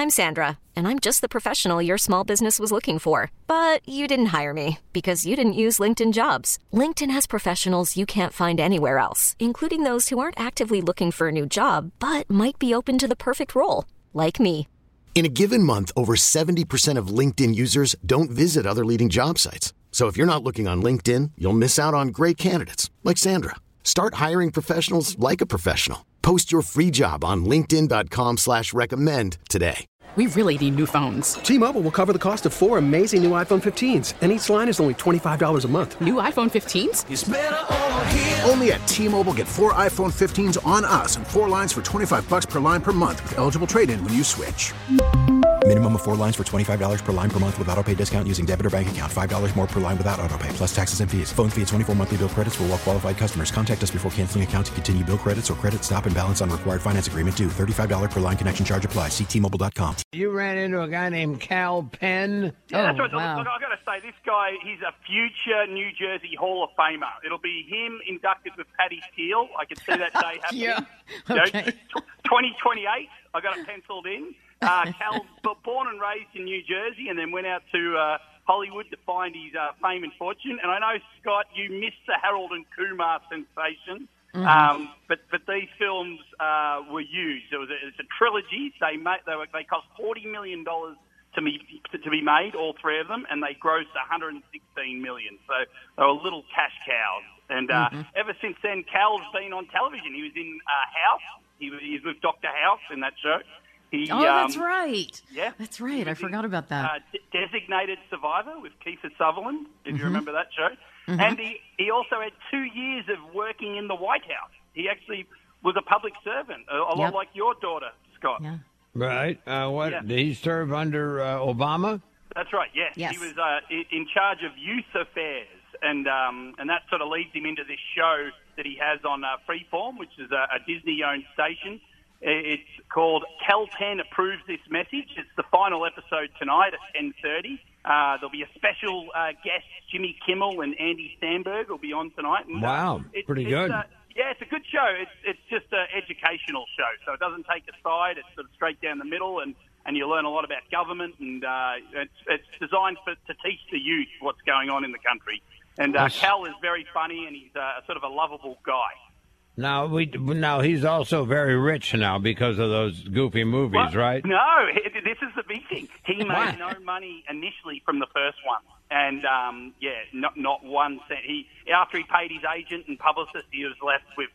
I'm Sandra, and I'm just the professional your small business was looking for. But you didn't hire me because you didn't use LinkedIn Jobs. LinkedIn has professionals you can't find anywhere else, including those who aren't actively looking for a new job, but might be open to the perfect role, like me. In a given month, over 70% of LinkedIn users don't visit other leading job sites. So if you're not looking on LinkedIn, you'll miss out on great candidates like Sandra. Start hiring professionals like a professional. Post your free job on linkedin.com/recommend today. We really need new phones. T-Mobile will cover the cost of 4 amazing new iPhone 15s, and each line is only $25 a month. New iPhone 15s? It's better over here. Only at T-Mobile, get 4 iPhone 15s on us and 4 lines for $25 per line per month with eligible trade-in when you switch. Minimum of 4 lines for $25 per line per month with autopay discount using debit or bank account. $5 more per line without autopay, plus taxes and fees. Phone fee at 24 monthly bill credits for well-qualified customers. Contact us before canceling account to continue bill credits or credit stop and balance on required finance agreement due. $35 per line connection charge applies. See T-Mobile.com. You ran into a guy named Cal Penn. Yeah, that's right. Wow. Look, I've got to say, this guy, he's a future New Jersey Hall of Famer. It'll be him inducted with Patty Steele. I can see that day happening. Yeah. Okay. 2028, I got it penciled in. Cal, born and raised in New Jersey, and then went out to Hollywood to find his fame and fortune. And I know, Scott, you missed the Harold and Kumar sensation, but these films were used. It's a trilogy. They cost $40 million to be made, all three of them, and they grossed $116 million. So they were little cash cows. And ever since then, Cal's been on television. He was in House. He was with Dr. House in that show. That's right. Yeah. That's right. I forgot about that. Designated Survivor with Kiefer Sutherland, if you remember that show. And he also had 2 years of working in the White House. He actually was a public servant, a lot like your daughter, Scott. Yeah. Right. Did he serve under Obama? That's right, yes. He was in charge of youth affairs, and that sort of leads him into this show that he has on Freeform, which is a Disney-owned station. It's called Cal Penn Approves This Message. It's the final episode tonight at 10:30. There'll be a special guest, Jimmy Kimmel and Andy Samberg will be on tonight. And, wow, pretty good. Yeah, it's a good show. It's just an educational show, so it doesn't take a side. It's sort of straight down the middle, and you learn a lot about government, and it's designed to teach the youth what's going on in the country. And Cal is very funny, and he's sort of a lovable guy. Now he's also very rich now because of those goofy movies, right? No, this is the big thing. He made no money initially from the first one, and not 1 cent. After he paid his agent and publicist, he was left with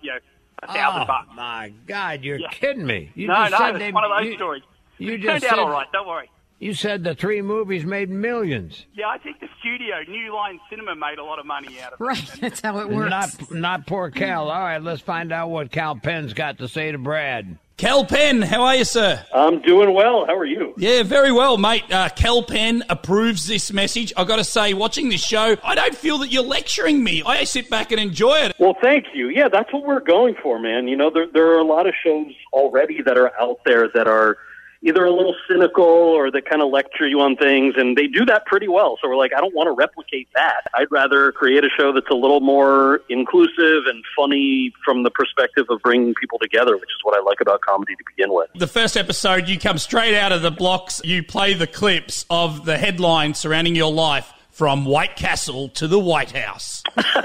$1,000. Oh my God, you're kidding me! It's one of those stories. It turned out all right. Don't worry. You said the 3 movies made millions. Yeah, I think the studio, New Line Cinema, made a lot of money out of it. Right, that's how it works. Not poor Cal. All right, let's find out what Cal Penn's got to say to Brad. Cal Penn, how are you, sir? I'm doing well. How are you? Yeah, very well, mate. Cal Penn approves this message. I've got to say, watching this show, I don't feel that you're lecturing me. I sit back and enjoy it. Well, thank you. Yeah, that's what we're going for, man. You know, there are a lot of shows already that are out there that are either a little cynical or that kind of lecture you on things, and they do that pretty well. So we're like, I don't want to replicate that. I'd rather create a show that's a little more inclusive and funny from the perspective of bringing people together, which is what I like about comedy to begin with. The first episode, you come straight out of the blocks. You play the clips of the headlines surrounding your life from White Castle to the White House.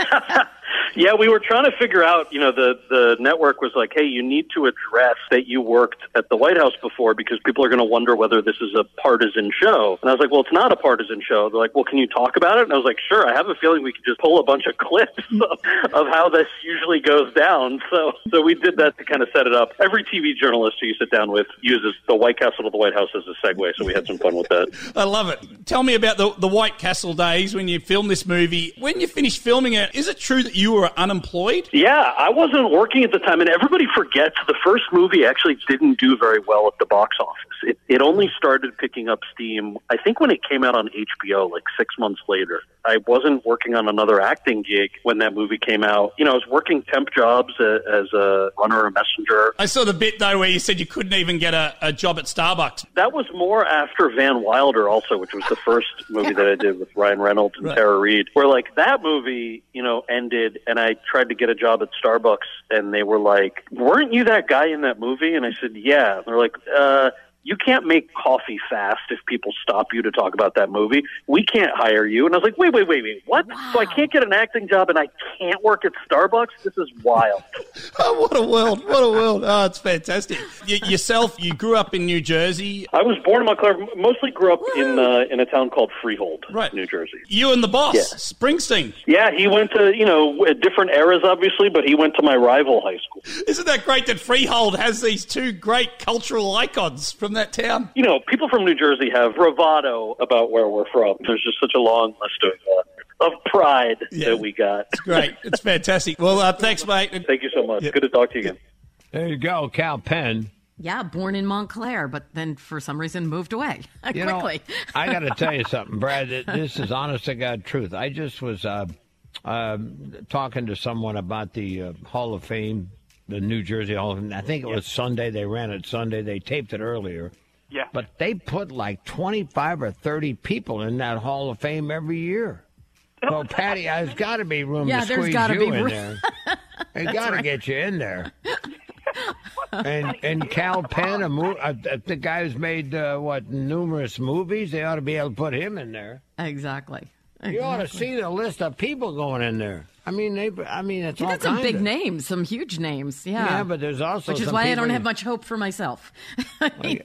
Yeah, we were trying to figure out, the network was like, hey, you need to address that you worked at the White House before because people are going to wonder whether this is a partisan show. And I was like, well, it's not a partisan show. They're like, well, can you talk about it? And I was like, sure, I have a feeling we could just pull a bunch of clips of how this usually goes down. So we did that to kind of set it up. Every TV journalist who you sit down with uses the White Castle to the White House as a segue, so we had some fun with that. I love it. Tell me about the White Castle days when you filmed this movie. When you finished filming it, is it true that you were unemployed? Yeah, I wasn't working at the time, and everybody forgets the first movie actually didn't do very well at the box office. It only started picking up steam, I think, when it came out on HBO, like 6 months later. I wasn't working on another acting gig when that movie came out. I was working temp jobs as a runner or a messenger. I saw the bit, though, where you said you couldn't even get a job at Starbucks. That was more after Van Wilder also, which was the first movie that I did with Ryan Reynolds and Tara Reid, where, like, that movie, ended, and I tried to get a job at Starbucks, and they were like, weren't you that guy in that movie? And I said, yeah. And they're like, you can't make coffee fast if people stop you to talk about that movie. We can't hire you. And I was like, wait, what? Wow. So I can't get an acting job and I can't work at Starbucks? This is wild. Oh, what a world. Oh, it's fantastic. Yourself, you grew up in New Jersey. I was born in Montclair, mostly grew up in a town called Freehold, New Jersey. You and the boss, Springsteen. Yeah, he went to, different eras, obviously, but he went to my rival high school. Isn't that great that Freehold has these two great cultural icons from that town? People from New Jersey have bravado about where we're from. There's just such a long list of pride that we got. It's great. It's fantastic. Well, thanks, mate. Thank you so much. Good to talk to you again. There you go, Kal Penn. Yeah, born in Montclair, but then for some reason moved away quickly. I got to tell you something, Brad. This is honest to God truth. I just was talking to someone about the Hall of Fame, the New Jersey Hall of Fame. I think it was Sunday. They ran it Sunday. They taped it earlier. Yeah. But they put like 25 or 30 people in that Hall of Fame every year. So, Patty, there's got to be room to squeeze you in there. They got to get you in there. And Kal Penn, the guy who's made, numerous movies, they ought to be able to put him in there. Exactly. You ought to see the list of people going in there. I mean, it's all got some kinds big of names, some huge names. Yeah. Yeah, but there's also which is some why I people don't have much hope for myself. They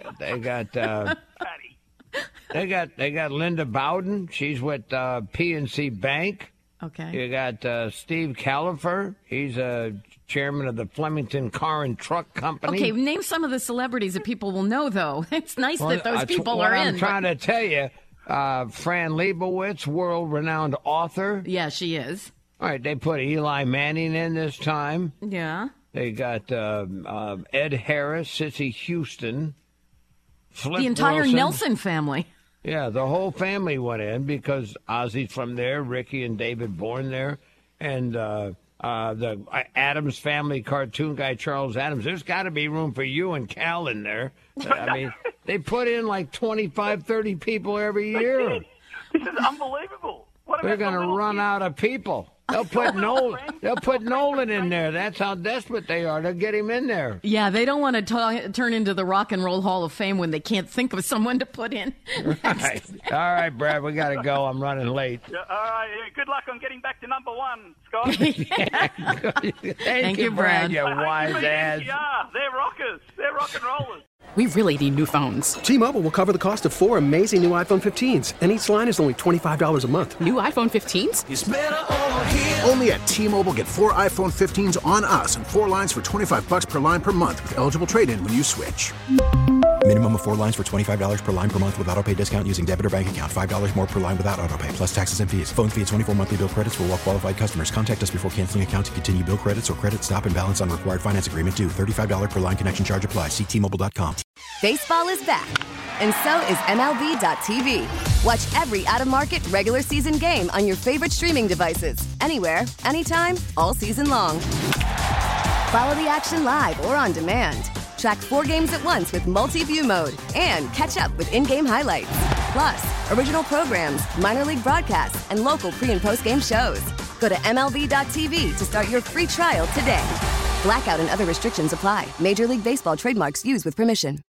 got Linda Bowden. She's with PNC Bank. Okay. You got Steve Califer. He's chairman of the Flemington Car and Truck Company. Okay, name some of the celebrities that people will know, though. It's nice that those people are in. I'm trying to tell you, Fran Lebowitz, world-renowned author. Yeah, she is. All right, they put Eli Manning in this time. Yeah. They got Ed Harris, Cissy Houston, Flip the entire Wilson. Nelson family. Yeah, the whole family went in because Ozzy's from there, Ricky and David born there, and the Addams Family cartoon guy, Charles Addams. There's got to be room for you and Cal in there. I mean, they put in like 25, 30 people every year. This is unbelievable. They're going to run out of people. They'll put Nolan in there. That's how desperate they are. They'll get him in there. Yeah, they don't want to turn into the Rock and Roll Hall of Fame when they can't think of someone to put in. Right. All right, Brad, we got to go. I'm running late. Yeah, all right. Good luck on getting back to number one, Scott. Thank you, Brad, you wise ass. They're rockers. They're rock and rollers. We really need new phones. T-Mobile will cover the cost of 4 amazing new iPhone 15s, and each line is only $25 a month. New iPhone 15s? It's better over here. Only at T-Mobile, get 4 iPhone 15s on us and 4 lines for $25 per line per month with eligible trade-in when you switch. Minimum of 4 lines for $25 per line per month with autopay discount using debit or bank account. $5 more per line without autopay, plus taxes and fees. Phone fee at 24 monthly bill credits for well-qualified customers. Contact us before canceling account to continue bill credits or credit stop and balance on required finance agreement due. $35 per line connection charge applies. See T-Mobile.com. Baseball is back, and so is MLB.tv. Watch every out-of-market regular season game on your favorite streaming devices. Anywhere, anytime, all season long. Follow the action live or on demand. Track 4 games at once with multi-view mode and catch up with in-game highlights. Plus, original programs, minor league broadcasts, and local pre- and post-game shows. Go to MLB.tv to start your free trial today. Blackout and other restrictions apply. Major League Baseball trademarks used with permission.